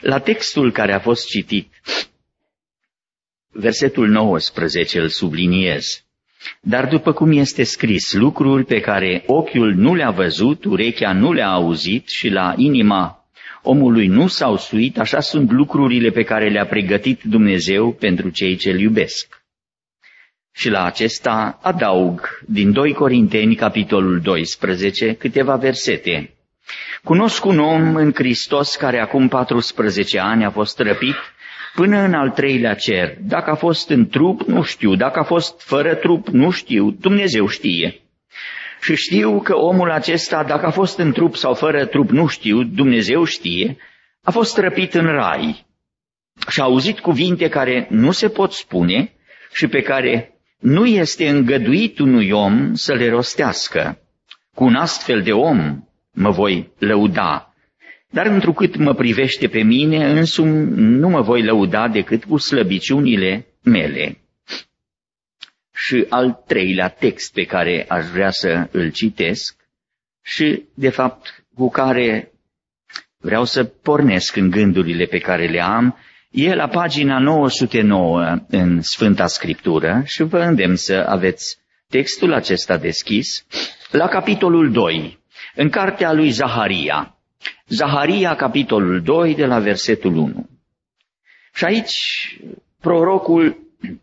La textul care a fost citit, versetul 19 îl subliniez. Dar după cum este scris, lucruri pe care ochiul nu le-a văzut, urechea nu le-a auzit și la inima omului nu s-au suit, așa sunt lucrurile pe care le-a pregătit Dumnezeu pentru cei ce-L iubesc. Și la acesta adaug din 2 Corinteni, capitolul 12, câteva versete. Cunosc un om în Hristos care acum 14 ani a fost răpit până în al 3-lea cer. Dacă a fost în trup, nu știu. Dacă a fost fără trup, nu știu. Dumnezeu știe. Și știu că omul acesta, dacă a fost în trup sau fără trup, nu știu, Dumnezeu știe, a fost răpit în rai. Și a auzit cuvinte care nu se pot spune și pe care nu este îngăduit unui om să le rostească. Cu un astfel de om mă voi lăuda, dar întrucât mă privește pe mine însumi, nu mă voi lăuda decât cu slăbiciunile mele. Și al 3-lea text pe care aș vrea să îl citesc și, de fapt, cu care vreau să pornesc în gândurile pe care le am, e la pagina 909 în Sfânta Scriptură și vă îndemn să aveți textul acesta deschis la capitolul 2, în cartea lui Zaharia. Zaharia, capitolul 2, de la versetul 1. Și aici prorocul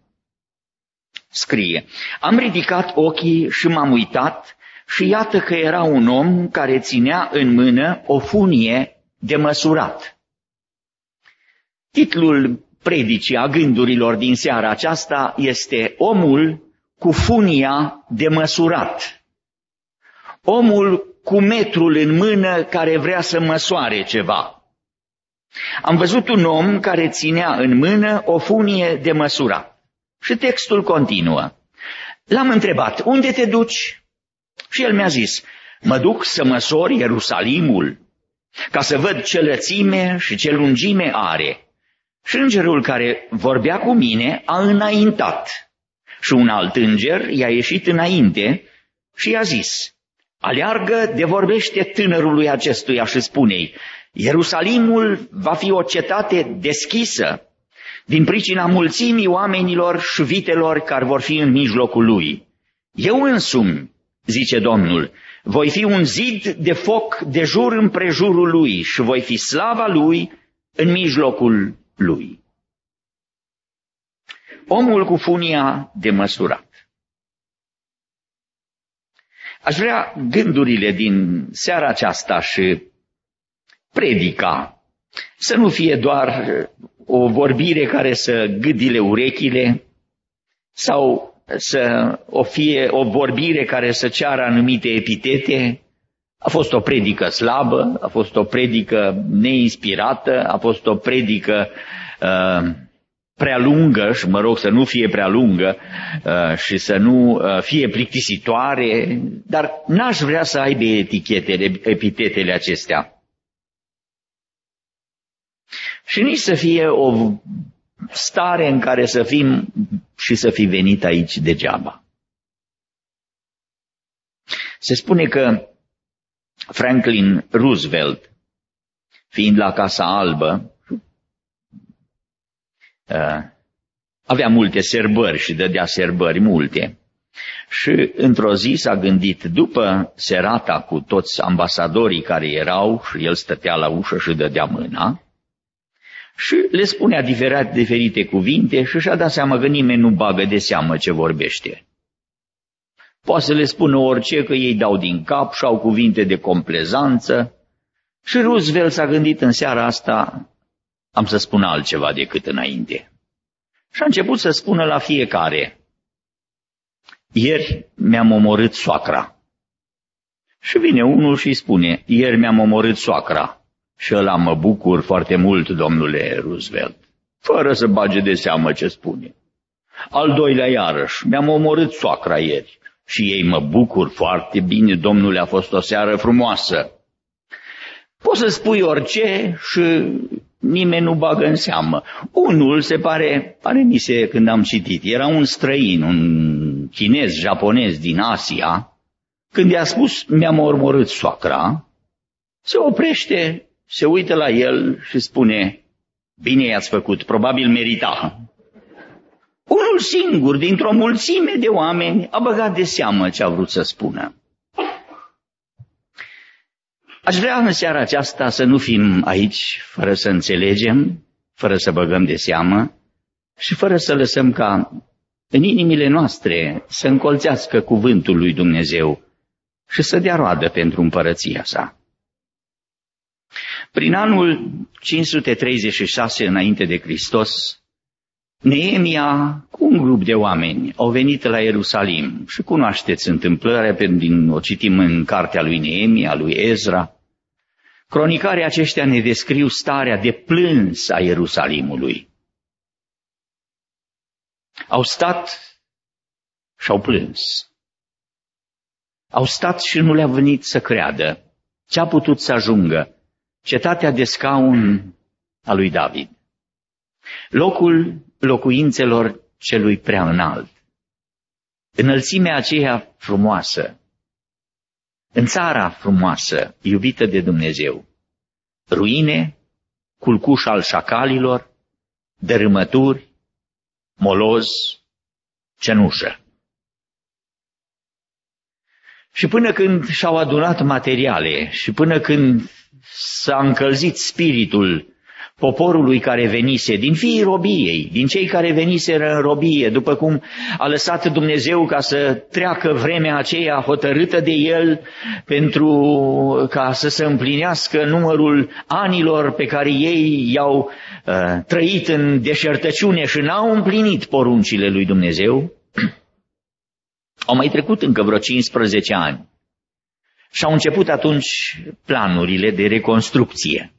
scrie: Am ridicat ochii și m-am uitat și iată că era un om care ținea în mână o funie de măsurat. Titlul predicii a gândurilor din seara aceasta este Omul cu funia de măsurat. Omul cu metrul în mână care vrea să măsoare ceva. Am văzut un om care ținea în mână o funie de măsurat. Și textul continuă. L-am întrebat, unde te duci? Și el mi-a zis, mă duc să măsor Ierusalimul, ca să văd ce lățime și ce lungime are. Și îngerul care vorbea cu mine a înaintat. Și un alt înger i-a ieșit înainte și i-a zis, aleargă de vorbește tânărului acestuia și spune-i, Ierusalimul va fi o cetate deschisă din pricina mulțimii oamenilor și vitelor care vor fi în mijlocul lui. Eu însumi, zice Domnul, voi fi un zid de foc de jur împrejurul lui și voi fi slava lui în mijlocul lui. Omul cu funia de măsurat. Aș vrea gândurile din seara aceasta și predica să nu fie doar o vorbire care să gâdile urechile sau să fie o vorbire care să ceară anumite epitete. A fost o predică slabă, a fost o predică neinspirată, a fost o predică prea lungă și mă rog să nu fie prea lungă și să nu fie plictisitoare, dar n-aș vrea să aibă epitetele acestea. Și nici să fie o stare în care să fim și să fi venit aici degeaba. Se spune că Franklin Roosevelt, fiind la Casa Albă, avea multe serbări și dădea serbări multe. Și într-o zi s-a gândit, după serata cu toți ambasadorii care erau, și el stătea la ușă și dădea mâna, și le spunea diferite cuvinte și și-a dat seama că nimeni nu bagă de seamă ce vorbește. Poate să le spună orice, că ei dau din cap și au cuvinte de complezanță. Și Roosevelt s-a gândit în seara asta, am să spun altceva decât înainte. Și a început să spună la fiecare, ieri mi-am omorât soacra. Și vine unul și îi spune, ieri mi-am omorât soacra. Și ăla, mă bucur foarte mult, domnule Roosevelt, fără să bage de seamă ce spune. Al doilea iarăși, mi-am omorât soacra ieri. Și ei, mă bucur foarte bine, domnule, a fost o seară frumoasă. Poți să spui orice și nimeni nu bagă în seamă. Unul se pare mise când am citit, era un străin, un chinez, japonez din Asia, când i-a spus, mi-am omorât soacra, se oprește, se uită la el și spune, Bine i-ați făcut, probabil merita. Unul singur dintr-o mulțime de oameni a băgat de seamă ce a vrut să spună. Aș vrea în seara aceasta să nu fim aici fără să înțelegem, fără să băgăm de seamă și fără să lăsăm ca în inimile noastre să încolțească cuvântul lui Dumnezeu și să dea roadă pentru împărăția sa. Prin anul 536 înainte de Hristos, Neemia cu un grup de oameni au venit la Ierusalim și cunoașteți întâmplarea, o citim în cartea lui Neemia, lui Ezra. Cronicarii aceștia ne descriu starea de plâns a Ierusalimului. Au stat și au plâns. Au stat și nu le-a venit să creadă ce a putut să ajungă cetatea de scaun a lui David, locul locuințelor celui prea înalt, înălțimea aceea frumoasă, în țara frumoasă, iubită de Dumnezeu, ruine, culcuș al șacalilor, dărâmături, moloz, cenușă. Și până când și-au adunat materiale și până când s-a încălzit spiritul poporului care venise, din fiii robiei, din cei care veniseră în robie, după cum a lăsat Dumnezeu ca să treacă vremea aceea hotărâtă de El pentru ca să se împlinească numărul anilor pe care ei i-au trăit în deșertăciune și n-au împlinit poruncile lui Dumnezeu. Au mai trecut încă vreo 15 ani și au început atunci planurile de reconstrucție.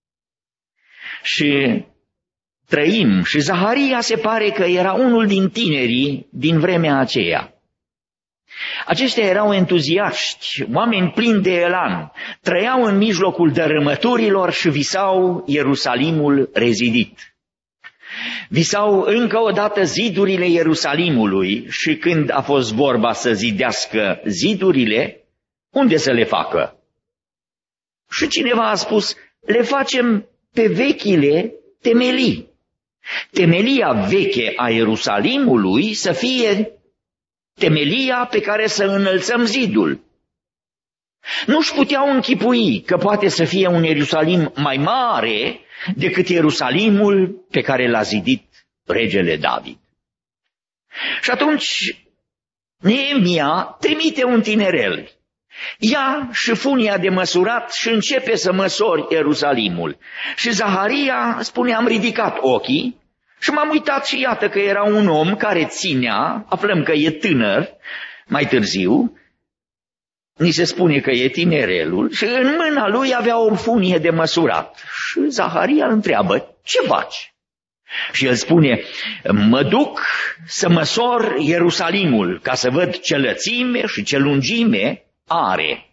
Și trăim, și Zaharia se pare că era unul din tinerii din vremea aceea. Aceștia erau entuziaști, oameni plini de elan, trăiau în mijlocul dărâmăturilor și visau Ierusalimul rezidit. Visau încă o dată zidurile Ierusalimului și când a fost vorba să zidească zidurile, unde să le facă? Și cineva a spus, le facem pe vechile temelii. Temelia veche a Ierusalimului să fie temelia pe care să înălțăm zidul. Nu-și puteau închipui că poate să fie un Ierusalim mai mare decât Ierusalimul pe care l-a zidit regele David. Și atunci Neemia trimite un tinerel. Ia și funia de măsurat și începe să măsori Ierusalimul. Și Zaharia spune, am ridicat ochii și m-am uitat și iată că era un om care ținea, aflăm că e tânăr, mai târziu, ni se spune că e tinerelul și în mâna lui avea o funie de măsurat. Și Zaharia îl întreabă, ce faci? Și el spune, mă duc să măsor Ierusalimul ca să văd ce lățime și ce lungime are.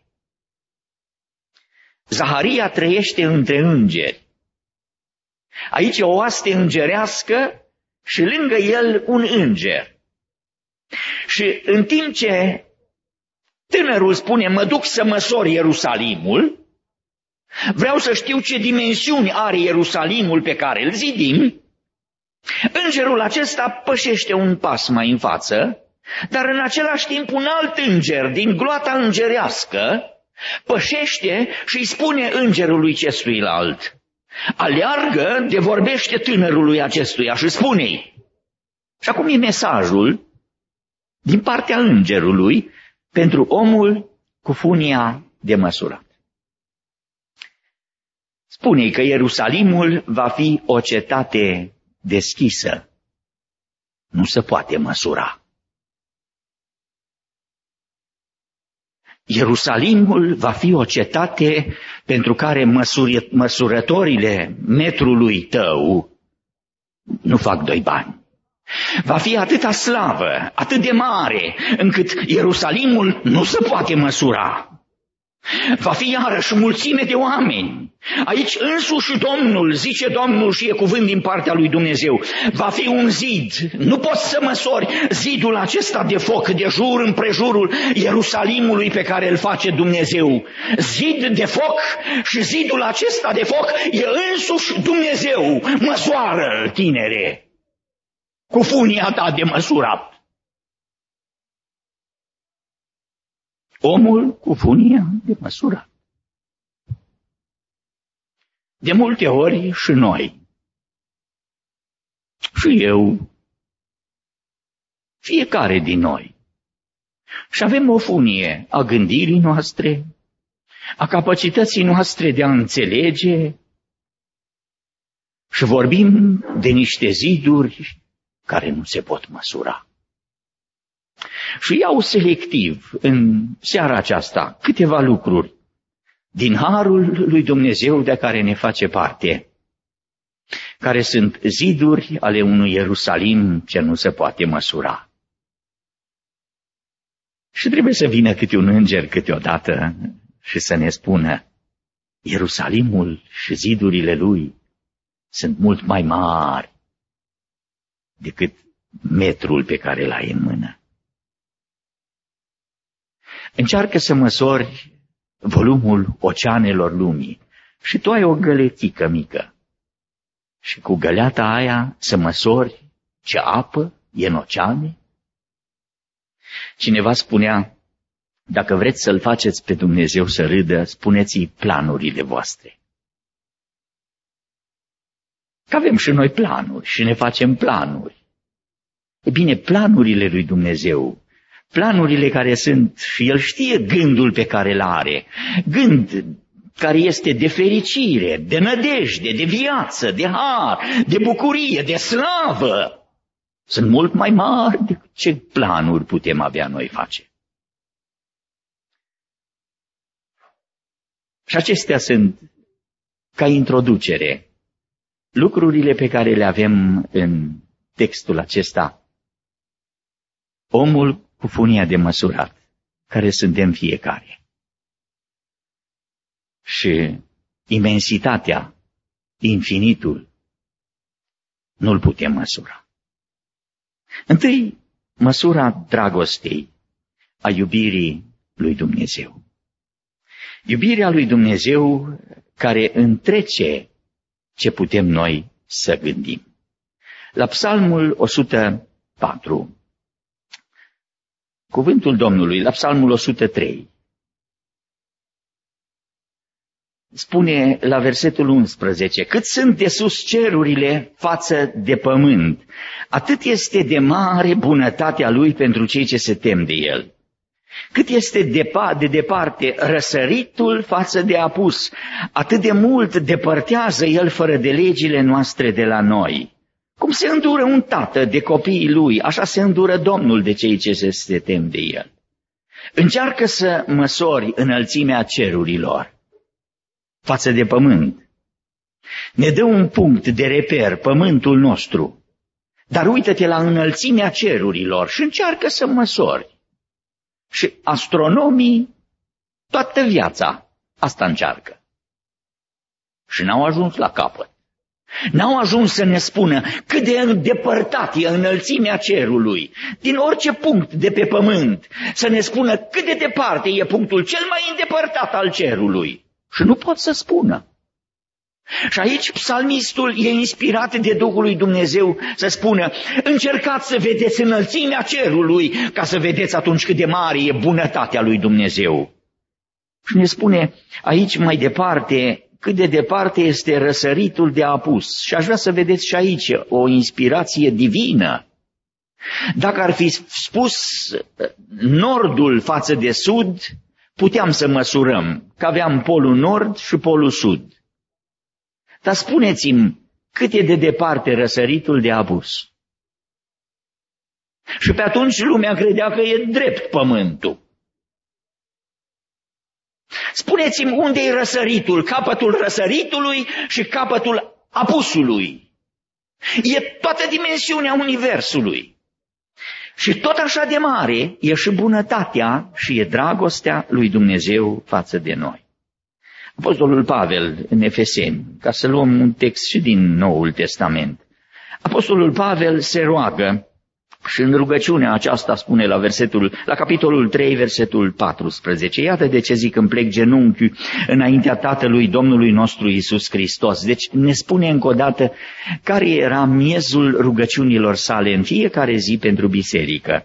Zaharia trăiește între îngeri. Aici o oaste îngerească și lângă el un înger. Și în timp ce tânărul spune, mă duc să măsor Ierusalimul, vreau să știu ce dimensiuni are Ierusalimul pe care îl zidim, îngerul acesta pășește un pas mai în față, dar în același timp un alt înger din gloata îngerească pășește și îi spune îngerului cestuilalt, aleargă de vorbește tânărului acestuia și spune-i. Și acum e mesajul din partea îngerului pentru omul cu funia de măsurat. Spune-i că Ierusalimul va fi o cetate deschisă. Nu se poate măsura. Ierusalimul va fi o cetate pentru care măsurătorile metrului tău nu fac 2 bani. Va fi atâta slavă, atât de mare, încât Ierusalimul nu se poate măsura. Va fi iarăși mulțime de oameni. Aici însuși Domnul, zice Domnul și e cuvânt din partea lui Dumnezeu, va fi un zid. Nu poți să măsori zidul acesta de foc de jur împrejurul Ierusalimului pe care îl face Dumnezeu. Zid de foc și zidul acesta de foc e însuși Dumnezeu. Măsoară-l, tinere, cu funia ta de măsurat. Omul cu funia de măsurat. De multe ori și noi, și eu, fiecare din noi, și avem o funie a gândirii noastre, a capacității noastre de a înțelege și vorbim de niște ziduri care nu se pot măsura. Și iau selectiv în seara aceasta câteva lucruri din harul lui Dumnezeu de care ne face parte, care sunt ziduri ale unui Ierusalim ce nu se poate măsura. Și trebuie să vină câte un înger câteodată și să ne spună, Ierusalimul și zidurile lui sunt mult mai mari decât metrul pe care l-ai în mână. Încearcă să măsori volumul oceanelor lumii și tu ai o găletică mică și cu găleata aia să măsori ce apă e în oceane. Cineva spunea, dacă vreți să-L faceți pe Dumnezeu să râdă, spuneți-i planurile voastre. Că avem și noi planuri și ne facem planuri. E bine, planurile lui Dumnezeu, planurile care sunt, și El știe gândul pe care îl are, gând care este de fericire, de nădejde, de viață, de har, de bucurie, de slavă, sunt mult mai mari decât ce planuri putem avea noi face. Și acestea sunt, ca introducere, lucrurile pe care le avem în textul acesta. Omul cu funia de măsurat, care suntem fiecare. Și imensitatea, infinitul, nu-l putem măsura. Întâi, măsura dragostei, a iubirii lui Dumnezeu. Iubirea lui Dumnezeu care întrece ce putem noi să gândim. La Psalmul 104, cuvântul Domnului, la Psalmul 103, spune la versetul 11, cât sunt de sus cerurile față de pământ, atât este de mare bunătatea Lui pentru cei ce se tem de El. Cât este de departe răsăritul față de apus, atât de mult depărtează El fără de legile noastre de la noi. Cum se îndură un tată de copiii lui, așa se îndură Domnul de cei ce se tem de El. Încearcă să măsori înălțimea cerurilor față de pământ. Ne dă un punct de reper, pământul nostru, dar uită-te la înălțimea cerurilor și încearcă să măsori. Și astronomii, toată viața, asta încearcă. Și n-au ajuns la capăt. N-au ajuns să ne spună cât de îndepărtat e înălțimea cerului, din orice punct de pe pământ, să ne spună cât de departe e punctul cel mai îndepărtat al cerului. Și nu pot să spună. Și aici psalmistul e inspirat de Duhul lui Dumnezeu să spună, încercați să vedeți înălțimea cerului, ca să vedeți atunci cât de mare e bunătatea lui Dumnezeu. Și ne spune aici mai departe, cât de departe este răsăritul de apus. Și aș vrea să vedeți și aici o inspirație divină. Dacă ar fi spus nordul față de sud, puteam să măsurăm, că aveam polul nord și polul sud. Dar spuneți-mi, cât e de departe răsăritul de apus? Și pe atunci lumea credea că e drept pământul. Spuneți-mi unde e răsăritul, capătul răsăritului și capătul apusului. E toată dimensiunea universului. Și tot așa de mare e și bunătatea și e dragostea lui Dumnezeu față de noi. Apostolul Pavel în Efeseni, ca să luăm un text și din Noul Testament, Apostolul Pavel se roagă și în rugăciunea aceasta spune la capitolul 3, versetul 14. Iată de ce zic: îmi plec genunchiul înaintea Tatălui Domnului nostru Iisus Hristos. Deci ne spune încă o dată care era miezul rugăciunilor sale în fiecare zi pentru biserică,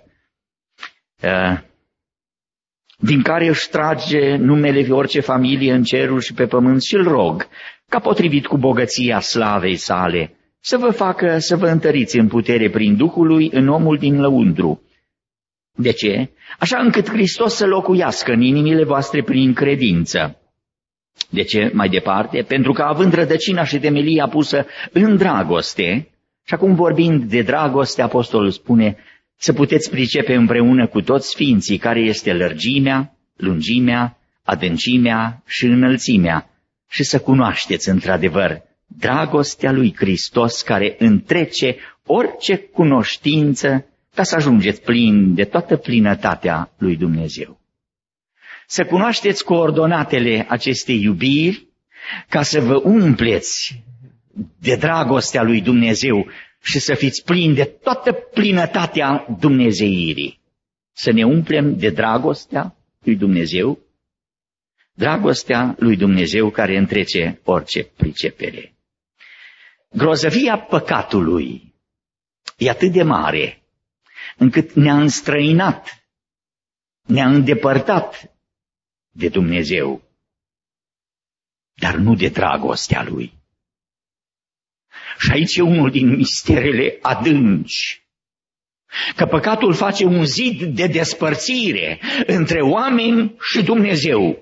din care își trage numele orice familie în ceruri și pe pământ, și îl rog, ca potrivit cu bogăția slavei sale, să vă facă să vă întăriți în putere prin Duhul lui în omul din lăuntru. De ce? Așa încât Hristos să locuiască în inimile voastre prin credință. De ce? Mai departe, pentru că având rădăcina și temelia pusă în dragoste, și acum vorbind de dragoste, apostolul spune să puteți pricepe împreună cu toți sfinții care este lărgimea, lungimea, adâncimea și înălțimea, și să cunoașteți într-adevăr dragostea lui Hristos care întrece orice cunoștință, ca să ajungeți plini de toată plinătatea lui Dumnezeu. Să cunoașteți coordonatele acestei iubiri, ca să vă umpleți de dragostea lui Dumnezeu și să fiți plini de toată plinătatea dumnezeirii. Să ne umplem de dragostea lui Dumnezeu, dragostea lui Dumnezeu care întrece orice pricepere. Grozăvia păcatului e atât de mare încât ne-a înstrăinat, ne-a îndepărtat de Dumnezeu, dar nu de dragostea Lui. Și aici e unul din misterele adânci, că păcatul face un zid de despărțire între oameni și Dumnezeu.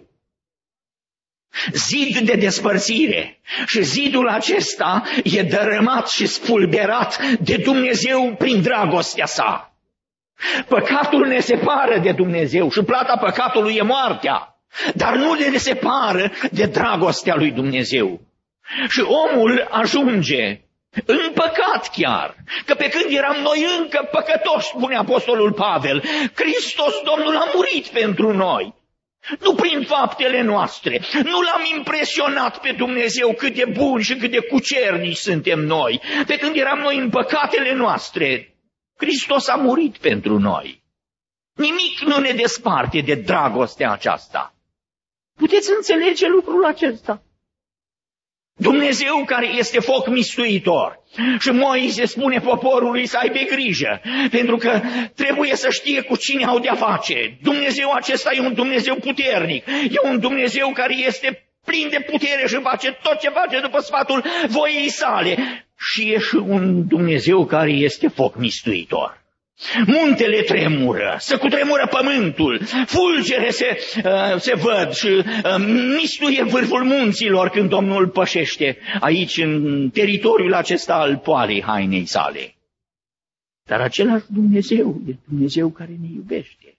Zid de despărțire. Și zidul acesta e dărâmat și spulberat de Dumnezeu prin dragostea sa. Păcatul ne separă de Dumnezeu și plata păcatului e moartea, dar nu ne separă de dragostea lui Dumnezeu. Și omul ajunge în păcat chiar, că pe când eram noi încă păcătoși, spune apostolul Pavel, Hristos Domnul a murit pentru noi. Nu prin faptele noastre, nu l-am impresionat pe Dumnezeu cât de buni și cât de cucernici suntem noi. Pe când eram noi în păcatele noastre, Hristos a murit pentru noi. Nimic nu ne desparte de dragostea aceasta. Puteți înțelege lucrul acesta? Dumnezeu care este foc mistuitor. Și Moise spune poporului să aibă grijă, pentru că trebuie să știe cu cine au de-a face. Dumnezeu acesta e un Dumnezeu puternic, e un Dumnezeu care este plin de putere și face tot ce face după sfatul voiei sale. Și e și un Dumnezeu care este foc mistuitor. Muntele tremură, se cutremură pământul, fulgere se văd și mistuie vârful munților când Domnul pășește aici în teritoriul acesta al poalei hainei sale. Dar același Dumnezeu e Dumnezeu care ne iubește.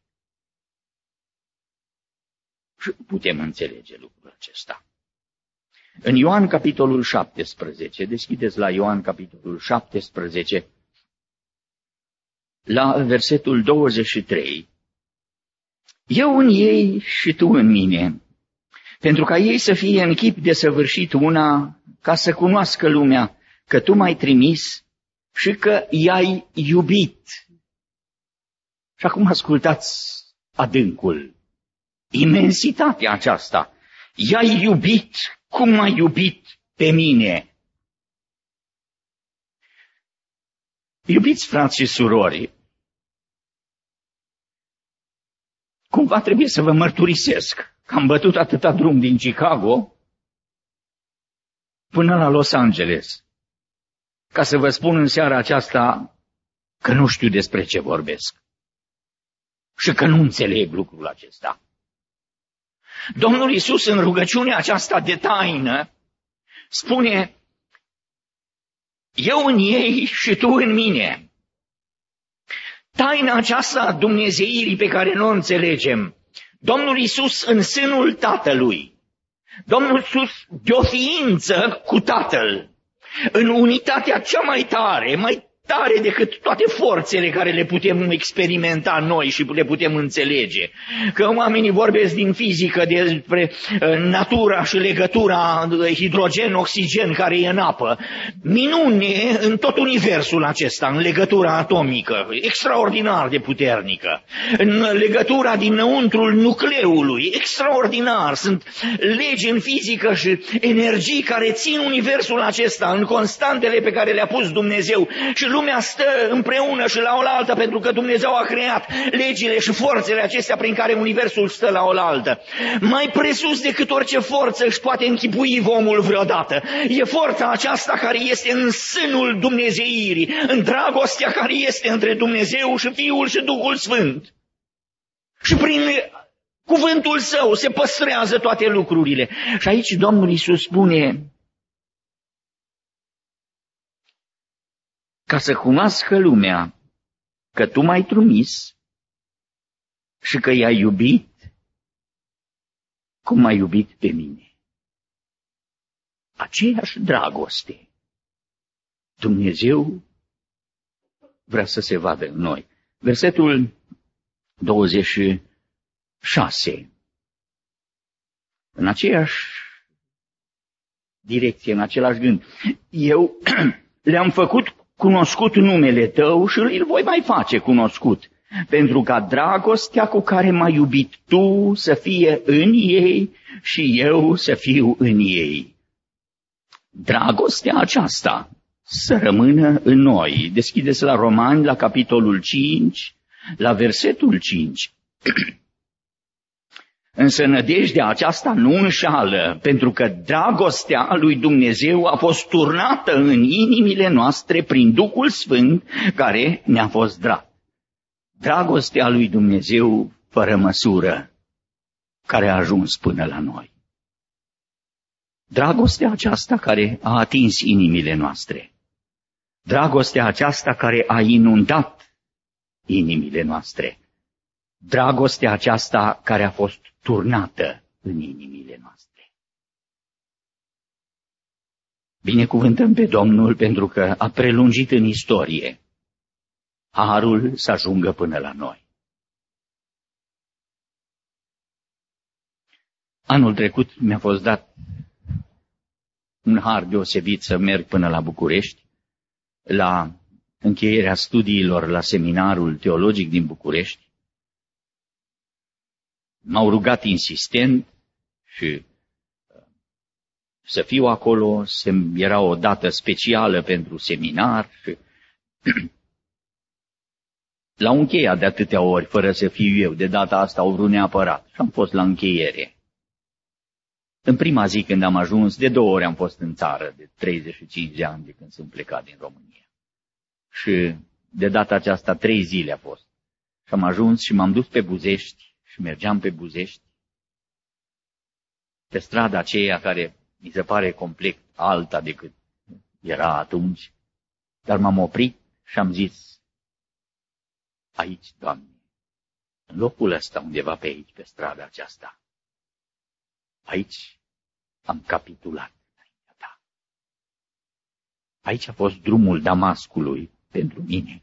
Și putem înțelege lucrul acesta. În Ioan capitolul 17, deschideți la Ioan capitolul 17, la versetul 23, eu în ei și tu în mine, pentru ca ei să fie în chip desăvârșit una, ca să cunoască lumea că tu m-ai trimis și că i-ai iubit. Și acum ascultați adâncul, imensitatea aceasta. I-ai iubit cum m-ai iubit pe mine. Iubiți frați și surori, cumva trebuie să vă mărturisesc că am bătut atâta drum din Chicago până la Los Angeles, ca să vă spun în seara aceasta că nu știu despre ce vorbesc și că nu înțeleg lucrul acesta. Domnul Iisus în rugăciunea aceasta de taină spune, eu în ei și tu în mine. Taina aceasta a dumnezeirii pe care nu o înțelegem, Domnul Iisus în sânul Tatălui, Domnul Iisus de o ființă cu Tatăl, în unitatea cea mai tare, mai tare decât toate forțele care le putem experimenta noi și le putem înțelege. Că oamenii vorbesc din fizică despre natura și legătura hidrogen-oxigen care e în apă. Minune în tot universul acesta, în legătura atomică, extraordinar de puternică. În legătura dinăuntrul nucleului, extraordinar. Sunt legi în fizică și energii care țin universul acesta în constantele pe care le-a pus Dumnezeu. Și lumea stă împreună și la oaltă pentru că Dumnezeu a creat legile și forțele acestea prin care universul stă la oaltă. Mai presus decât orice forță își poate închipui omul vreodată. E forța aceasta care este în sânul dumnezeirii, în dragostea care este între Dumnezeu și Fiul și Duhul Sfânt. Și prin cuvântul Său se păstrează toate lucrurile. Și aici Domnul Iisus spune: ca să cunoască lumea că tu m-ai trimis și că i-ai iubit cum m-ai iubit pe mine. Aceeași dragoste Dumnezeu vrea să se vadă în noi. Versetul 26. În aceeași direcție, în același gând. Eu le-am făcut cunoscut numele tău și îl voi mai face cunoscut, pentru ca dragostea cu care m-ai iubit tu să fie în ei și eu să fiu în ei. Dragostea aceasta să rămână în noi. Deschideți la Romani, la capitolul 5, la versetul 5. Însă nădejdea aceasta nu înșală, pentru că dragostea lui Dumnezeu a fost turnată în inimile noastre prin Duhul Sfânt care ne-a fost dat. Dragostea lui Dumnezeu fără măsură care a ajuns până la noi. Dragostea aceasta care a atins inimile noastre. Dragostea aceasta care a inundat inimile noastre. Dragostea aceasta care a fost turnată în inimile noastre. Binecuvântăm pe Domnul pentru că a prelungit în istorie harul să ajungă până la noi. Anul trecut mi-a fost dat un har deosebit să merg până la București, la încheierea studiilor la seminarul teologic din București. M-au rugat insistent și să fiu acolo, era o dată specială pentru seminar și l-au încheiat de atâtea ori fără să fiu eu, de data asta au vrut neapărat și am fost la încheiere. În prima zi când am ajuns, de 2 ori am fost în țară, de 35 de ani de când sunt plecat din România. Și de data aceasta 3 zile a fost. Și am ajuns și m-am dus pe Buzești și mergeam pe Buzești, pe strada aceea care mi se pare complet alta decât era atunci. Dar m-am oprit și am zis: aici, Doamne, în locul ăsta, undeva pe aici, pe strada aceasta, aici am capitulat înaintea ta. Aici a fost drumul Damascului pentru mine.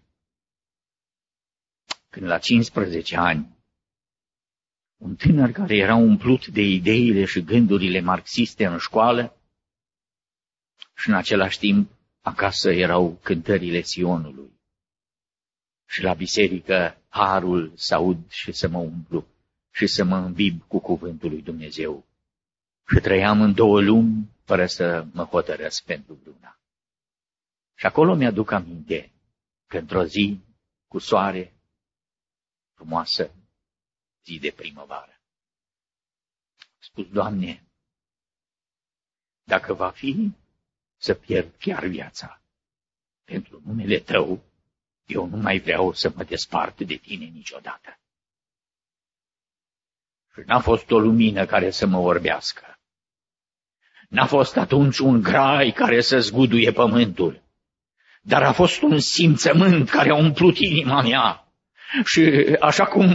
Când la 15 ani, un tânăr care era umplut de ideile și gândurile marxiste în școală și în același timp acasă erau cântările Sionului. Și la biserică harul să aud și să mă umplu și să mă învib cu cuvântul lui Dumnezeu. Și trăiam în 2 lumi fără să mă hotărăsc pentru vreuna. Și acolo mi-aduc aminte că într-o zi cu soare frumoasă, zi de primăvară, am spus: Doamne, dacă va fi să pierd chiar viața pentru numele Tău, eu nu mai vreau să mă despart de Tine niciodată. Și n-a fost o lumină care să mă orbească. N-a fost atunci un grai care să zguduie pământul, dar a fost un simțământ care a umplut inima mea. Și așa cum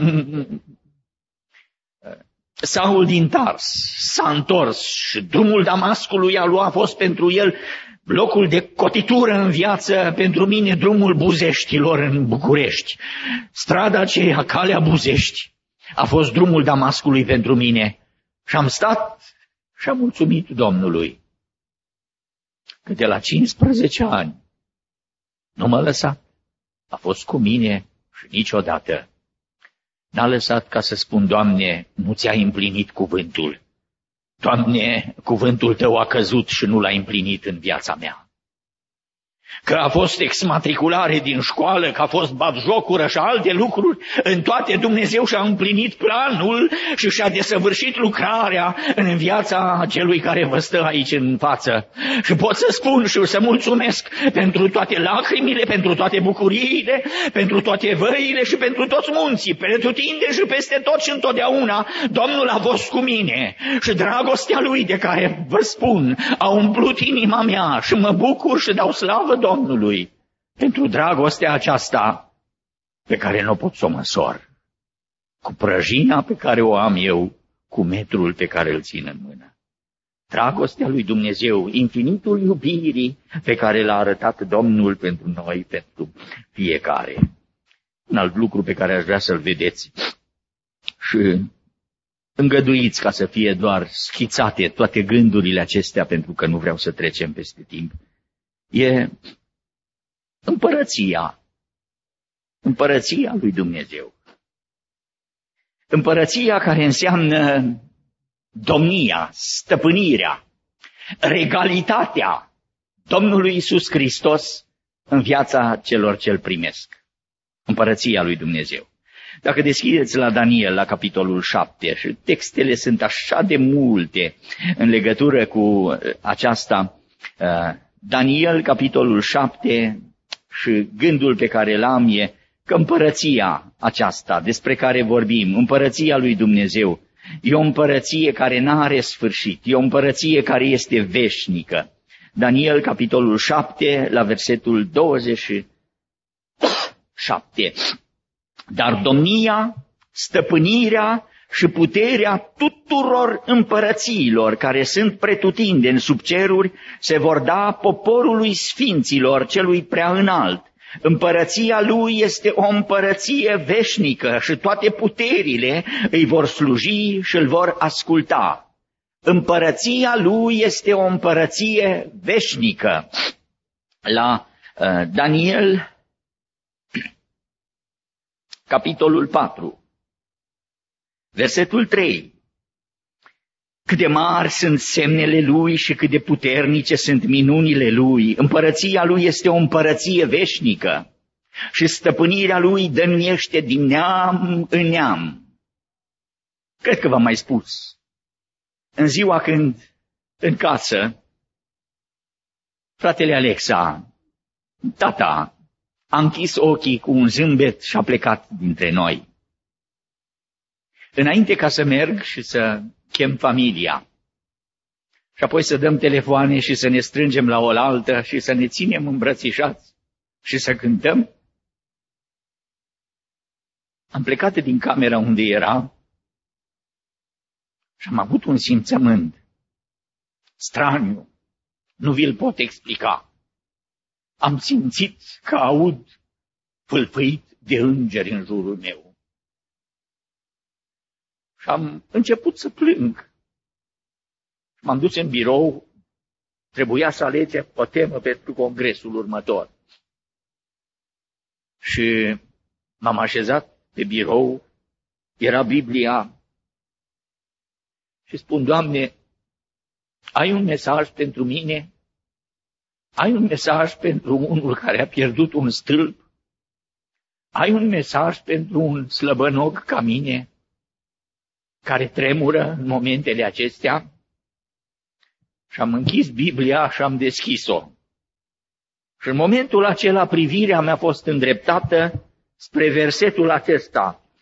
Saul din Tars s-a întors și drumul Damascului a fost pentru el locul de cotitură în viață pentru mine drumul Buzeștilor în București. Strada aceea, calea Buzești, a fost drumul Damascului pentru mine. Și am stat și am mulțumit Domnului că de la 15 ani nu m-a lăsat. A fost cu mine și niciodată n-a lăsat ca să spun, Doamne, nu ți-ai împlinit cuvântul. Doamne, cuvântul Tău a căzut și nu l-ai împlinit în viața mea. Că a fost exmatriculare din școală, că a fost batjocură și alte lucruri, în toate Dumnezeu și-a împlinit planul și și-a desăvârșit lucrarea în viața celui care vă stă aici în față. Și pot să spun și să mulțumesc pentru toate lacrimile, pentru toate bucuriile, pentru toate văile și pentru toți munții, pentru tinde și peste tot și întotdeauna. Domnul a fost cu mine și dragostea Lui de care vă spun a umplut inima mea și mă bucur și dau slavă Domnului pentru dragostea aceasta pe care nu pot să o măsor, cu prăjina pe care o am eu, cu metrul pe care îl țin în mână. Dragostea lui Dumnezeu, infinitul iubirii pe care l-a arătat Domnul pentru noi, pentru fiecare. Un alt lucru pe care aș vrea să-l vedeți și îngăduiți ca să fie doar schițate toate gândurile acestea, pentru că nu vreau să trecem peste timp, e împărăția lui Dumnezeu. Împărăția care înseamnă domnia, stăpânirea, regalitatea Domnului Iisus Hristos în viața celor ce îl primesc. Împărăția lui Dumnezeu. Dacă deschideți la Daniel, la capitolul 7, și textele sunt așa de multe în legătură cu aceasta, Daniel, capitolul 7, și gândul pe care l-am e că împărăția aceasta despre care vorbim, împărăția lui Dumnezeu, e o împărăție care n-are sfârșit, e o împărăție care este veșnică. Daniel, capitolul 7, la versetul 27. Dar domnia, stăpânirea și puterea tuturor împărățiilor care sunt pretutindeni sub ceruri se vor da poporului sfinților celui prea înalt. Împărăția lui este o împărăție veșnică și toate puterile îi vor sluji și îl vor asculta. Împărăția lui este o împărăție veșnică. La Daniel, capitolul 4. Versetul 3. Cât de mari sunt semnele lui și cât de puternice sunt minunile lui. Împărăția lui este o împărăție veșnică și stăpânirea lui dănuiește din neam în neam. Cred că v-am mai spus. În ziua când în casă fratele Alexa, tata, a închis ochii cu un zâmbet și a plecat dintre noi. Înainte ca să merg și să chem familia și apoi să dăm telefoane și să ne strângem la oaltă și să ne ținem îmbrățișați și să cântăm, am plecat din camera unde era și am avut un simțământ straniu, nu vi-l pot explica. Am simțit că aud fâlfâit de îngeri în jurul meu. Și am început să plâng. M-am dus în birou, trebuia să alegem o temă pentru congresul următor. Și m-am așezat pe birou, era Biblia, și spun, Doamne, ai un mesaj pentru mine? Ai un mesaj pentru unul care a pierdut un stâlp? Ai un mesaj pentru un slăbănoc ca mine, care tremură în momentele acestea? Și am închis Biblia și am deschis-o. Și în momentul acela privirea mea a fost îndreptată spre versetul acesta.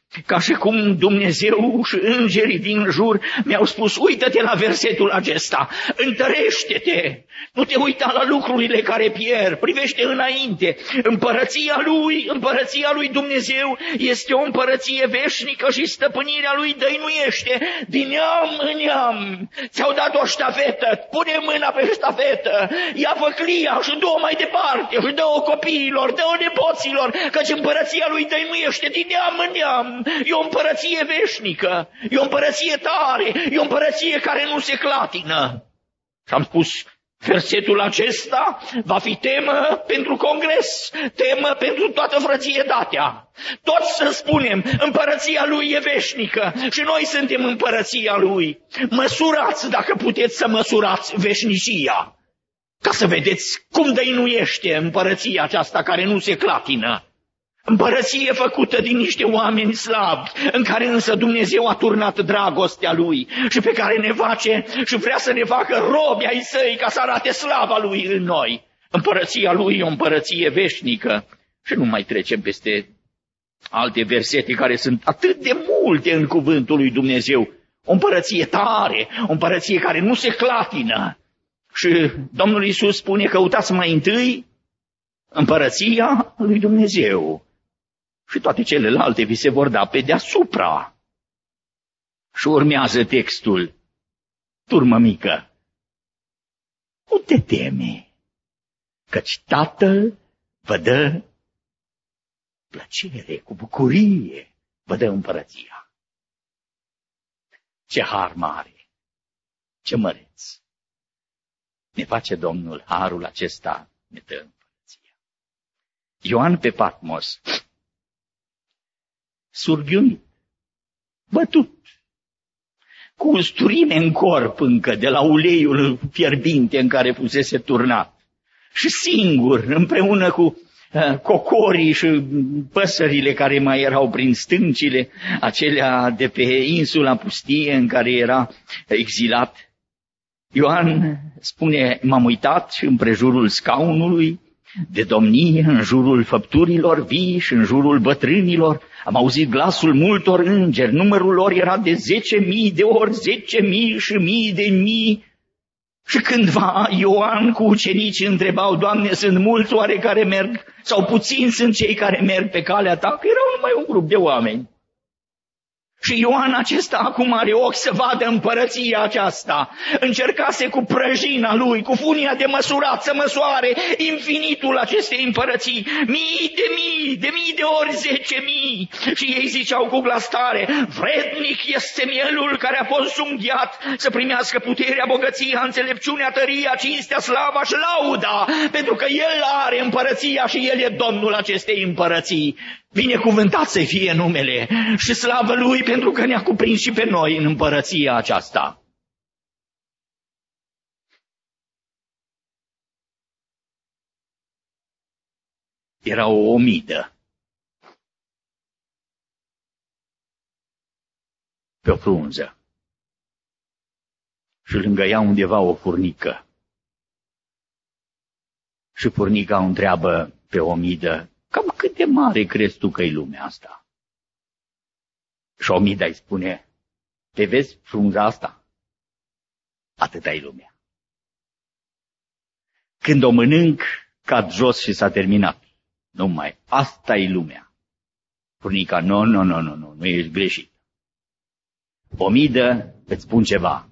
Ca și cum Dumnezeu și îngerii din jur mi-au spus, uită-te la versetul acesta, întărește-te, nu te uita la lucrurile care pierd, privește înainte. Împărăția lui Dumnezeu este o împărăție veșnică și stăpânirea lui dăinuiește din neam în neam. Ți-au dat o ștafetă, pune mâna pe ștafetă, ia făclia și dă-o mai departe și dă-o copiilor, dă-o nepoților, căci împărăția lui dăinuiește din neam în neam. E o împărăție veșnică, e o împărăție tare, e o împărăție care nu se clatină. Și am spus, versetul acesta va fi temă pentru congres, temă pentru toată frățietatea. Toți să spunem, împărăția lui e veșnică și noi suntem împărăția lui. Măsurați, dacă puteți să măsurați veșnicia, ca să vedeți cum dăinuiește împărăția aceasta care nu se clatină. Împărăție făcută din niște oameni slabi, în care însă Dumnezeu a turnat dragostea Lui și pe care ne face și vrea să ne facă robi ai Săi ca să arate slava Lui în noi. Împărăția Lui e o împărăție veșnică și nu mai trecem peste alte versete care sunt atât de multe în cuvântul lui Dumnezeu. O împărăție tare, o împărăție care nu se clatină. Și Domnul Iisus spune, căutați mai întâi împărăția lui Dumnezeu. Și toate celelalte vi se vor da pe deasupra. Și urmează textul, turmă mică, nu te teme, căci Tatăl vă dă plăcere, cu bucurie, vă dă împărăția. Ce har mare, ce măreț ne face Domnul harul acesta, ne dă împărăția. Ioan pe Patmos, surghiunit, bătut, cu usturime în corp încă de la uleiul fierbinte în care fusese turnat, și singur, împreună cu cocorii și păsările care mai erau prin stâncile acelea de pe insula pustie în care era exilat. Ioan spune, m-am uitat și împrejurul scaunului de domnie, în jurul făpturilor vii și în jurul bătrânilor, am auzit glasul multor îngeri, numărul lor era de 10.000 de ori 10.000 și mii de mii. Și cândva Ioan cu ucenicii întrebau, Doamne, sunt mulți oare care merg sau puțini sunt cei care merg pe calea ta? Că erau numai un grup de oameni. Și Ioan acesta acum are ochi să vadă împărăția aceasta. Încercase cu prăjina lui, cu funia de măsurat, să măsoare infinitul acestei împărății. Mii de ori 10.000. Și ei ziceau cu glas tare, vrednic este mielul care a fost unghiat să primească puterea, bogăția, înțelepciunea, tăria, cinstea, slava și lauda, pentru că el are împărăția și el e Domnul acestei împărății. Binecuvântat să fie numele și slavă Lui pentru că ne-a cuprins și pe noi în împărăția aceasta. Era o omidă pe o frunză și lângă ea undeva o furnică. Și furnica o întreabă pe omidă, cam cât de mare crezi tu că-i lumea asta? Și omida îi spune, te vezi frunza asta? Atâta-i lumea. Când o mănânc, cad jos și s-a terminat. Numai asta-i lumea. Furnica, nu ești greșit. Omidă, îți spun ceva.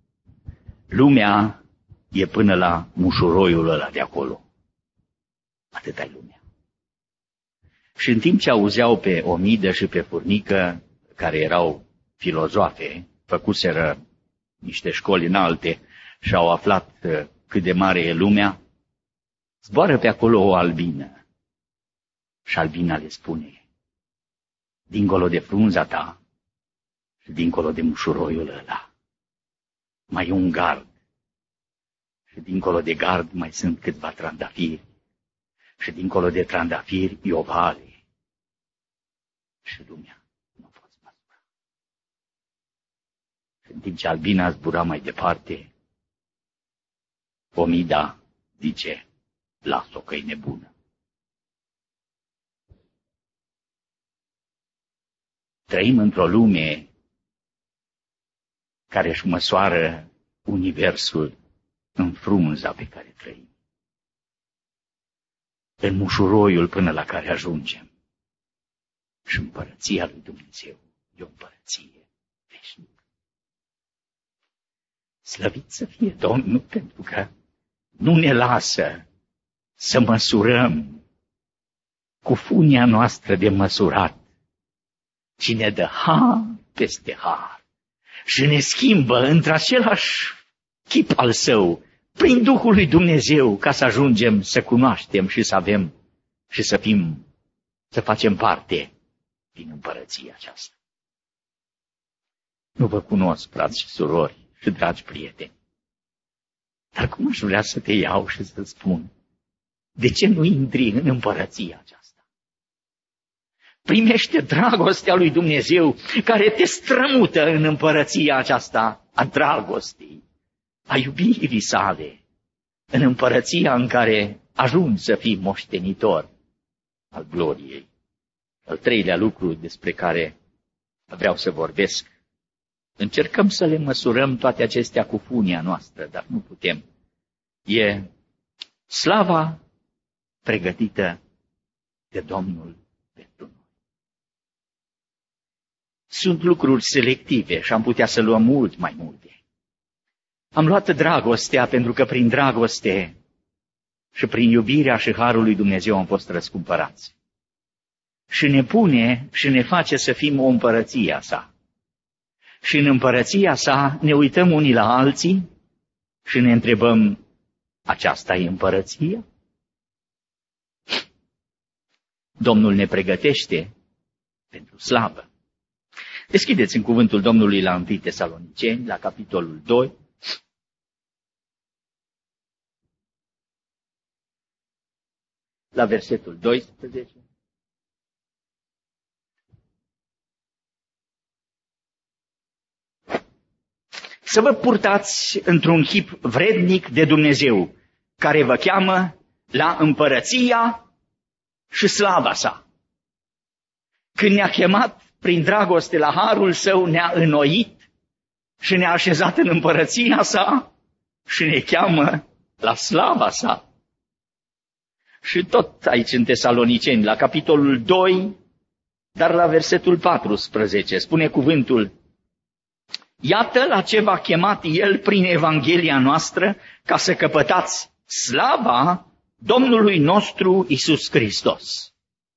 Lumea e până la mușuroiul ăla de acolo. Atâta-i lumea. Și în timp ce auzeau pe omidă și pe furnică, care erau filozofe, făcuseră niște școli înalte și au aflat cât de mare e lumea, zboară pe acolo o albină. Și albina le spune, dincolo de frunza ta și dincolo de mușuroiul ăla, mai e un gard. Și dincolo de gard mai sunt câțiva trandafiri. Și dincolo de trandafiri e o vale. Și lumea nu poți măsura. Și în timp ce albina zbura mai departe, omida zice, las-o că e nebună. trăim într-o lume care își măsoară universul în frunza pe care trăim, în mușuroiul până la care ajungem. Și împărăția lui Dumnezeu e o împărăție veșnică. Slăvit să fie Domnul, pentru că nu ne lasă să măsurăm cu funia noastră de măsurat, ci ne dă har peste har și ne schimbă într-același chip al Său, prin Duhul lui Dumnezeu, ca să ajungem să cunoaștem și să avem și să fim, să facem parte din împărăția aceasta. Nu vă cunosc, frați și surori și dragi prieteni, dar cum aș vrea să te iau și să spun, de ce nu intri în împărăția aceasta? Primește dragostea lui Dumnezeu care te strămută în împărăția aceasta a dragostei, a iubirii sale, în împărăția în care ajungi să fii moștenitor al gloriei. Al treilea lucru despre care vreau să vorbesc. Încercăm să le măsurăm toate acestea cu funia noastră, dar nu putem. E slava pregătită de Domnul pentru noi. Sunt lucruri selective și am putea să luăm mult mai multe. Am luat dragostea pentru că prin dragoste și prin iubirea și harul lui Dumnezeu am fost răscumpărați. Și ne pune și ne face să fim o împărăție a sa. Și în împărăția sa ne uităm unii la alții și ne întrebăm, aceasta e împărăția? Domnul ne pregătește pentru slavă. Deschideți în cuvântul Domnului la 1 Tesaloniceni, la capitolul 2. La versetul 12. Să vă purtați într-un chip vrednic de Dumnezeu, care vă cheamă la împărăția și slava sa. Când ne-a chemat prin dragoste la harul său, ne-a înnoit și ne-a așezat în împărăția sa și ne cheamă la slava sa. Și tot aici în Tesaloniceni, la capitolul 2, dar la versetul 14, spune cuvântul, iată la ce v-a chemat El prin Evanghelia noastră, ca să căpătați slava Domnului nostru Iisus Hristos.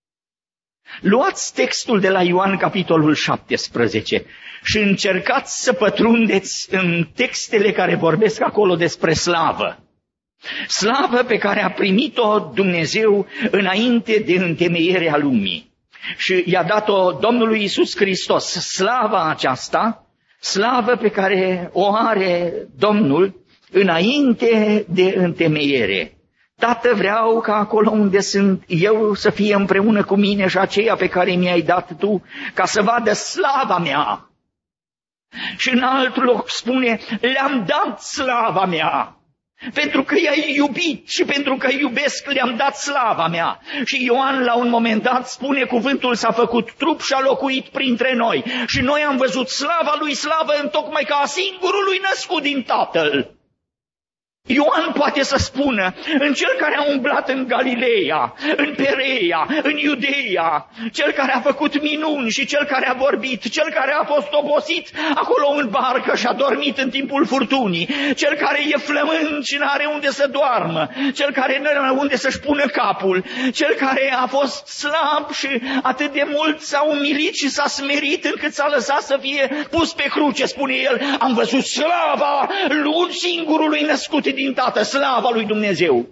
Luați textul de la Ioan, capitolul 17, și încercați să pătrundeți în textele care vorbesc acolo despre slavă. Slavă pe care a primit-o Dumnezeu înainte de întemeierea lumii. Și i-a dat-o Domnului Iisus Hristos. Slava aceasta, slavă pe care o are Domnul înainte de întemeiere. Tată, vreau ca acolo unde sunt eu să fie împreună cu mine și aceea pe care mi-ai dat tu, ca să vadă slava mea. Și în alt loc spune, le-am dat slava mea. Pentru că i-ai iubit și pentru că iubesc, le-am dat slava mea. Și Ioan la un moment dat spune, cuvântul s-a făcut trup și a locuit printre noi. Și noi am văzut slava lui, slavă întocmai ca a singurului născut din Tatăl. Ioan poate să spună, în cel care a umblat în Galileea, în Pereia, în Iudeia, cel care a făcut minuni și cel care a vorbit, cel care a fost obosit acolo în barcă și a dormit în timpul furtunii, cel care e flămând și n-are unde să doarmă, cel care nu are unde să-și pună capul, cel care a fost slab și atât de mult s-a umilit și s-a smerit încât s-a lăsat să fie pus pe cruce, spune el, am văzut slava lui singurului născut din Tată, slava lui Dumnezeu.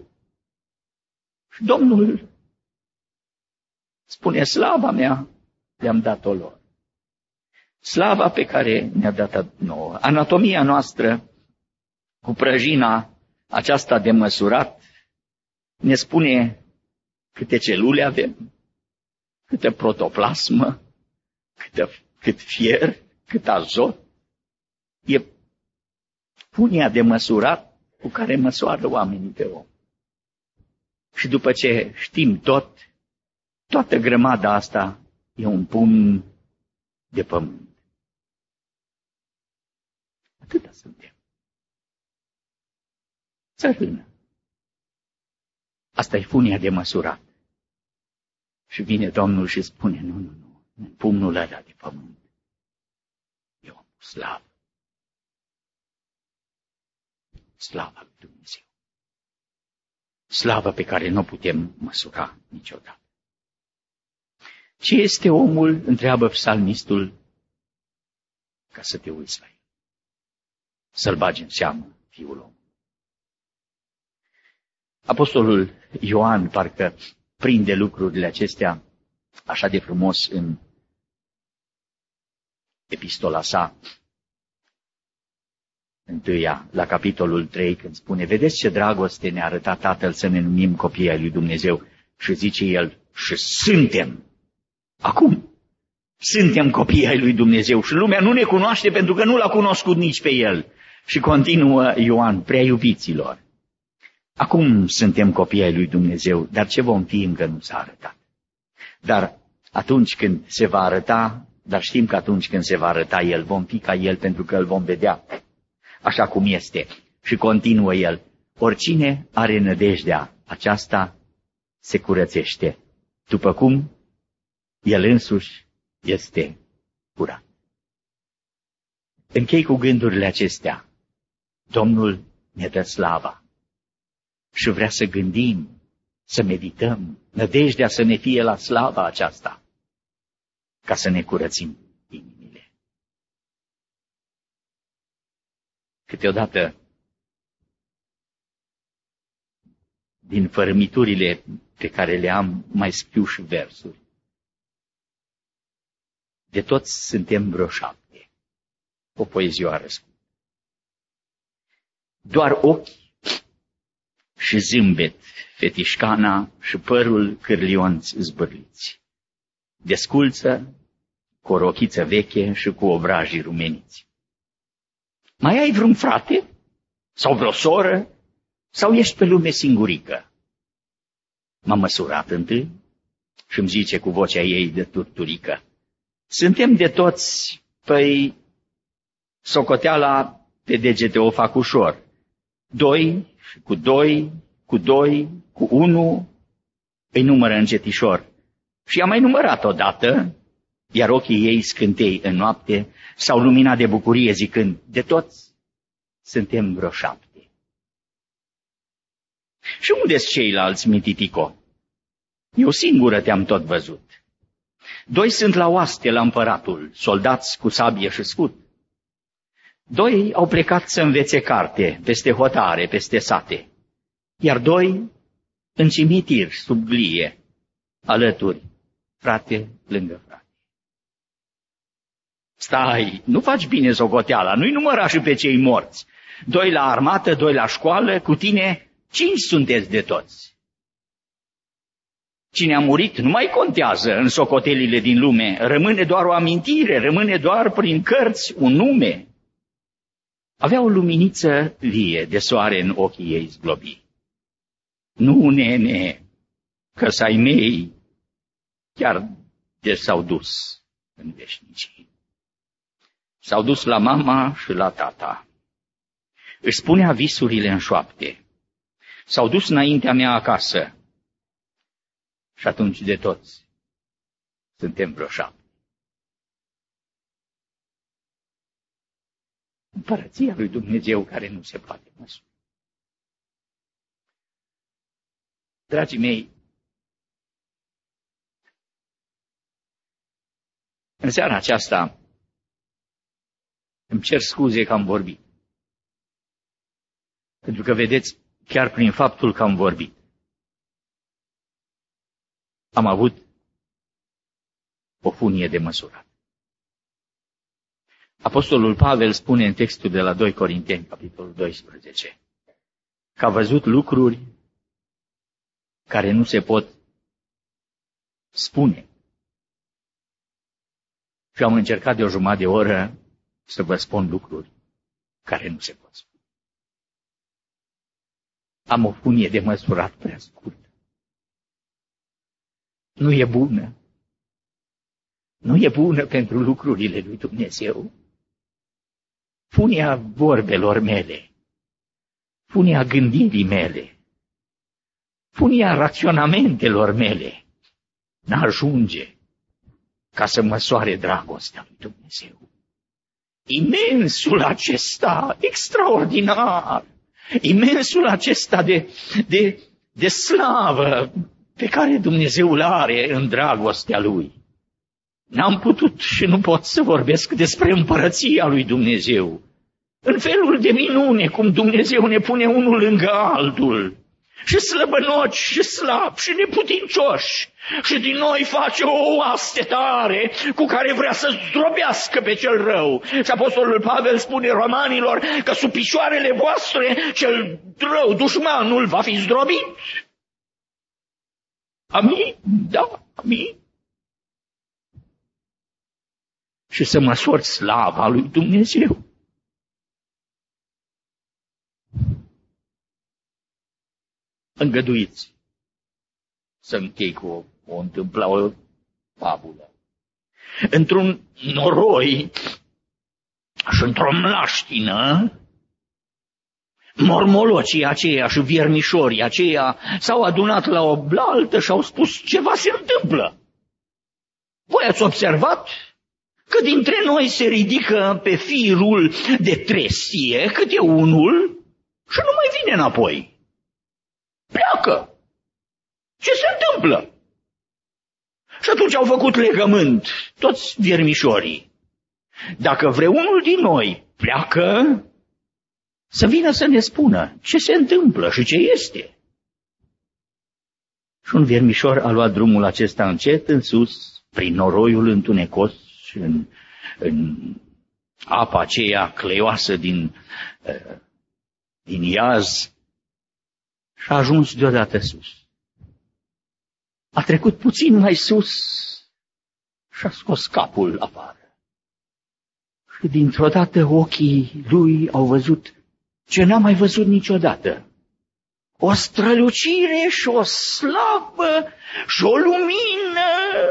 Și Domnul spune, slava mea le-am dat-o lor. Slava pe care ne-a dat-o nouă. Anatomia noastră, cu prăjina aceasta de măsurat, ne spune câte celule avem, câtă protoplasmă, cât fier, cât azot. E funia de măsurat cu care măsoară oamenii pe om. Și după ce știm toată grămada asta e un pumn de pământ. Atâta suntem. Țărână. Asta e funia de măsurat. Și vine Domnul și spune, nu, în pumnul ăla de pământ, eu am pus slavă. Slava lui Dumnezeu. Slavă pe care nu putem măsura niciodată. Ce este omul, întreabă psalmistul, ca să te uiți la el. Să-l bagi în seamă, fiul om. Apostolul Ioan parcă prinde lucrurile acestea așa de frumos în epistola sa, întâia, la capitolul 3, când spune, vedeți ce dragoste ne-a arătat Tatăl să ne numim copiii ai lui Dumnezeu. Și zice el, și suntem. Acum, suntem copiii ai lui Dumnezeu și lumea nu ne cunoaște pentru că nu l-a cunoscut nici pe el. Și continuă Ioan, prea iubiților. Acum suntem copii ai lui Dumnezeu, dar ce vom fi încă nu s-a arătat. Dar atunci când se va arăta, dar știm că atunci când se va arăta El, vom fi ca El pentru că îl vom vedea așa cum este. Și continuă el, oricine are nădejdea aceasta se curățește, după cum El însuși este curat. Închei cu gândurile acestea. Domnul ne dă slava și vrea să gândim, să medităm, nădejdea să ne fie la slava aceasta, ca să ne curățim inimile. Câteodată, din fărâmiturile pe care le am, mai scriu și versuri. De toți suntem vreo 7. O poezioară scurtă. Doar ochi și zâmbet, fetișcana și părul cârlionți zbârliți. Desculță, cu o rochiță veche și cu obrajii rumeniți. Mai ai vreun frate? Sau vreo soră? Sau ești pe lume singurică? M-am măsurat întâi și îmi zice cu vocea ei de turturică. Suntem de toți, păi, socoteala pe degete o fac ușor. 2, cu 2, cu 2, cu 1, îi numără încetișor. Și a mai numărat odată, iar ochii ei scântei în noapte s-au luminat de bucurie zicând, de toți suntem vreo 7. Și unde-s ceilalți, mititico? Eu singură te-am tot văzut. 2 sunt la oaste la împăratul, soldați cu sabie și scut. 2 au plecat să învețe carte, peste hotare, peste sate. Iar 2 în cimitir, sub glie, alături, frate lângă frate. Stai, nu faci bine socoteala, nu-i număra și pe cei morți. 2 la armată, 2 la școală, cu tine 5 sunteți de toți. Cine a murit nu mai contează în socotelile din lume, rămâne doar o amintire, rămâne doar prin cărți un nume. Avea o luminiță vie de soare în ochii ei zglobi. Nu, nene, că s-ai mei chiar de s-au dus în veșnicii. S-au dus la mama și la tata. Își spunea visurile în șoapte. S-au dus înaintea mea acasă. Și atunci de toți suntem vreo 7. Împărăția lui Dumnezeu care nu se poate măsura. Dragii mei, în seara aceasta îmi cer scuze că am vorbit. Pentru că, vedeți, chiar prin faptul că am vorbit, am avut o funie de măsurat. Apostolul Pavel spune în textul de la 2 Corinteni, capitolul 12, că a văzut lucruri care nu se pot spune. Și am încercat de o jumătate de oră să vă spun lucruri care nu se pot spune. Am o funie de măsurat prea scurtă. Nu e bună. nu e bună pentru lucrurile lui Dumnezeu. Funia vorbelor mele, funia gândirii mele, funia raționamentelor mele n-ajunge ca să măsoare dragostea lui Dumnezeu. Imensul acesta extraordinar, imensul acesta de slavă pe care Dumnezeu îl are în dragostea Lui. N-am putut și nu pot să vorbesc despre împărăția lui Dumnezeu. În felul de minune cum Dumnezeu ne pune unul lângă altul, și slăbănoci, și slabi, și neputincioși, și din noi face o oaste tare cu care vrea să zdrobească pe cel rău. Și Apostolul Pavel spune romanilor că sub picioarele voastre cel rău, dușmanul, va fi zdrobit. Amin? Da, amin. Și să măsori slava lui Dumnezeu. Îngăduiți să închei cu o fabulă. Într-un noroi și într-o mlaștină, mormolocii aceia și viermișorii aceia s-au adunat la o blaltă și au spus: ceva se întâmplă. Voi ați observat că dintre noi se ridică pe firul de tresie câte unul și nu mai vine înapoi. Pleacă. Ce se întâmplă? Și atunci au făcut legământ toți viermișorii. Dacă vreunul din noi pleacă, să vină să ne spună ce se întâmplă și ce este. Și un viermișor a luat drumul acesta încet în sus, prin noroiul întunecos, în apa aceea cleioasă din iaz, și a ajuns deodată sus. A trecut puțin mai sus și a scos capul afară. Și dintr-o dată ochii lui au văzut ce n-a mai văzut niciodată. O strălucire și o slavă și o lumină.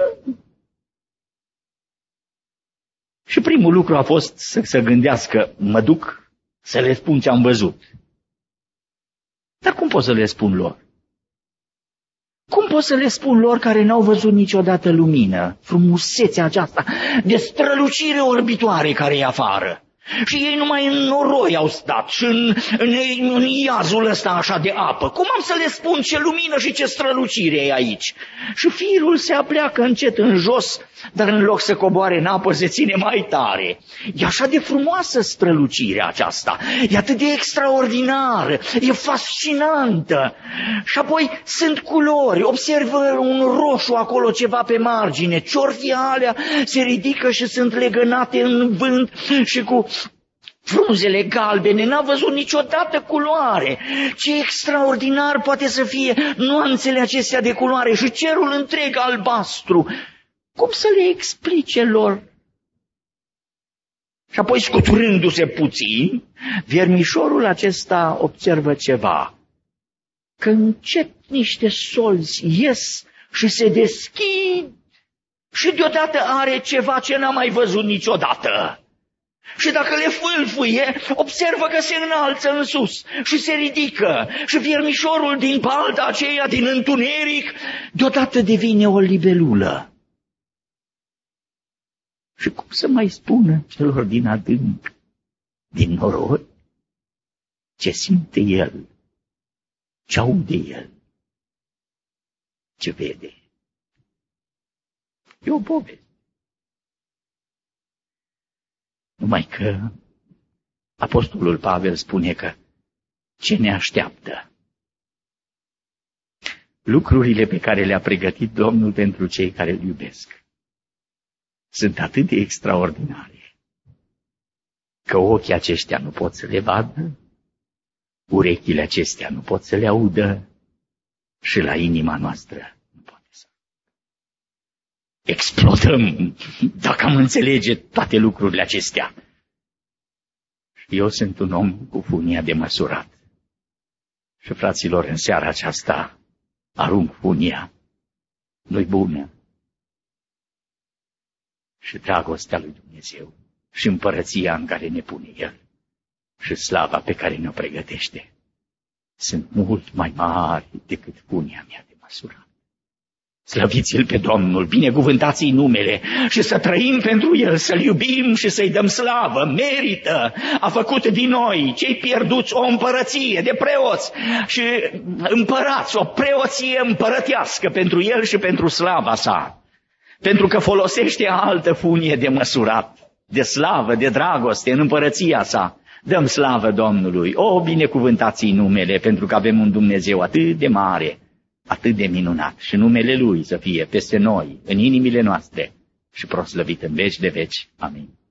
Și primul lucru a fost să se gândească: mă duc să le spun ce am văzut. Dar cum pot să le spun lor? Cum pot să le spun lor care n-au văzut niciodată lumină, frumusețea aceasta de strălucire orbitoare care e afară? Și ei numai în noroi au stat și în iazul ăsta așa de apă. Cum am să le spun ce lumină și ce strălucire e aici? Și firul se apleacă încet în jos, dar în loc să coboare în apă se ține mai tare. E așa de frumoasă strălucirea aceasta, e atât de extraordinară, e fascinantă. Și apoi sunt culori, observă un roșu acolo ceva pe margine, ciorfii alea se ridică și sunt legănate în vânt și cu frunzele galbene, n-a văzut niciodată culoare. Ce extraordinar poate să fie nuanțele acestea de culoare și cerul întreg albastru. Cum să le explice lor? Și apoi, scuturându-se puțin, viermișorul acesta observă ceva. Că încet niște solzi ies și se deschid și deodată are ceva ce n-a mai văzut niciodată. Și dacă le fâlfâie, observă că se înalță în sus și se ridică. Și viermișorul din balda aceea, din întuneric, deodată devine o libelulă. Și cum să mai spună celor din adânc, din noroi, ce simte el, ce aude el, ce vede? E o poveste. Numai că Apostolul Pavel spune că ce ne așteaptă? Lucrurile pe care le-a pregătit Domnul pentru cei care îl iubesc sunt atât de extraordinare că ochii aceștia nu pot să le vadă, urechile acestea nu pot să le audă și la inima noastră nu poate să. Explodăm dacă am înțelege toate lucrurile acestea. Eu sunt un om cu funia de măsurat. Și fraților, în seara aceasta arunc funia. Nu-i bună. și dragostea lui Dumnezeu și împărăția în care ne pune El și slava pe care ne-o pregătește sunt mult mai mari decât punerea mea de măsură. Slăviți-L pe Domnul, binecuvântați-i numele și să trăim pentru El, să-L iubim și să-i dăm slavă, merită, a făcut din noi, cei pierduți, o împărăție de preoți și împărați, o preoție împărătească pentru El și pentru slava sa, pentru că folosește altă funie de măsurat, de slavă, de dragoste în împărăția sa. Dăm slavă Domnului, o binecuvântați-i numele, pentru că avem un Dumnezeu atât de mare, atât de minunat și numele Lui să fie peste noi, în inimile noastre și proslăvit în veci de veci. Amin.